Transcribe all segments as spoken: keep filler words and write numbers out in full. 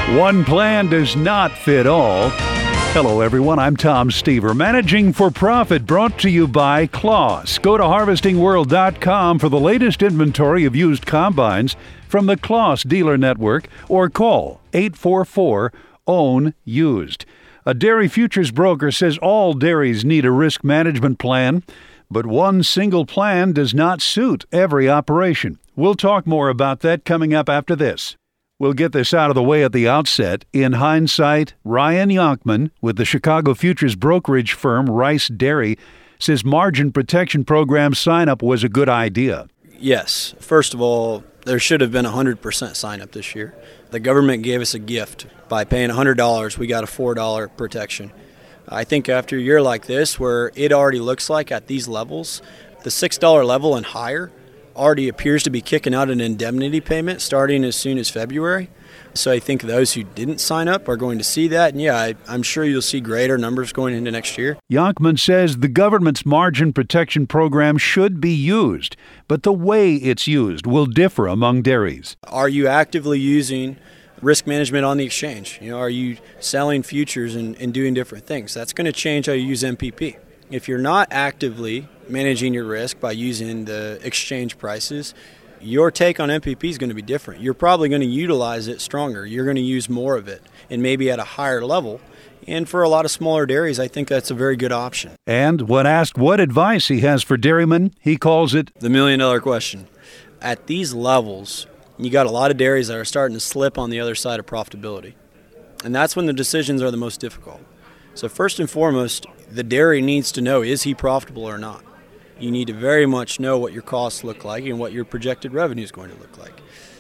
One plan does not fit all. Hello, everyone. I'm Tom Stever. Managing for Profit brought to you by Claas. Go to harvesting world dot com for the latest inventory of used combines from the Claas dealer network or call eight four four, own used. A dairy futures broker says all dairies need a risk management plan, but one single plan does not suit every operation. We'll talk more about that coming up after this. We'll get this out of the way at the outset. In hindsight, Ryan Yonkman with the Chicago futures brokerage firm Rice Dairy says margin protection program sign-up was a good idea. Yes. First of all, there should have been a one hundred percent sign-up this year. The government gave us a gift. By paying one hundred dollars, we got a four dollars protection. I think after a year like this, where it already looks like at these levels, the six dollars level and higher already appears to be kicking out an indemnity payment starting as soon as February. So I think those who didn't sign up are going to see that. And yeah, I, I'm sure you'll see greater numbers going into next year. Yonkman says the government's margin protection program should be used, but the way it's used will differ among dairies. Are you actively using risk management on the exchange? You know, are you selling futures and, and doing different things? That's going to change how you use M P P. If you're not actively managing your risk by using the exchange prices, your take on M P P is going to be different. You're probably going to utilize it stronger. You're going to use more of it and maybe at a higher level. And for a lot of smaller dairies, I think that's a very good option. And when asked what advice he has for dairymen, he calls it the million dollar question. At these levels, you got a lot of dairies that are starting to slip on the other side of profitability. And that's when the decisions are the most difficult. So first and foremost, the dairy needs to know, is he profitable or not? You need to very much know what your costs look like and what your projected revenue is going to look like.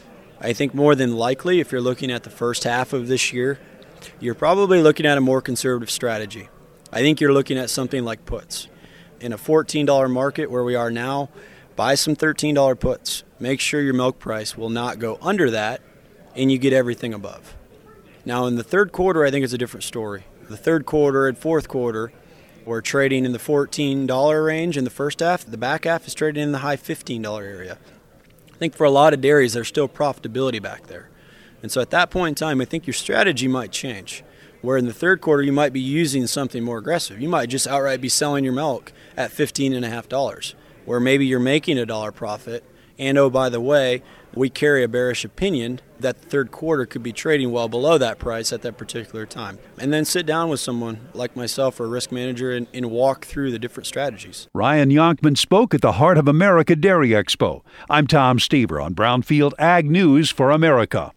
I think more than likely, if you're looking at the first half of this year, you're probably looking at a more conservative strategy. I think you're looking at something like puts. In a fourteen dollars market where we are now, buy some thirteen dollars puts. Make sure your milk price will not go under that and you get everything above. Now in the third quarter, I think it's a different story. The third quarter and fourth quarter, we're trading in the fourteen dollars range in the first half. The back half is trading in the high fifteen dollars area. I think for a lot of dairies, there's still profitability back there. And so at that point in time, I think your strategy might change. Where in the third quarter, you might be using something more aggressive. You might just outright be selling your milk at fifteen dollars and fifty cents, where maybe you're making a dollar profit. And oh, by the way, we carry a bearish opinion that the third quarter could be trading well below that price at that particular time. And then sit down with someone like myself or a risk manager and, and walk through the different strategies. Ryan Yonkman spoke at the Heart of America Dairy Expo. I'm Tom Stever on Brownfield Ag News for America.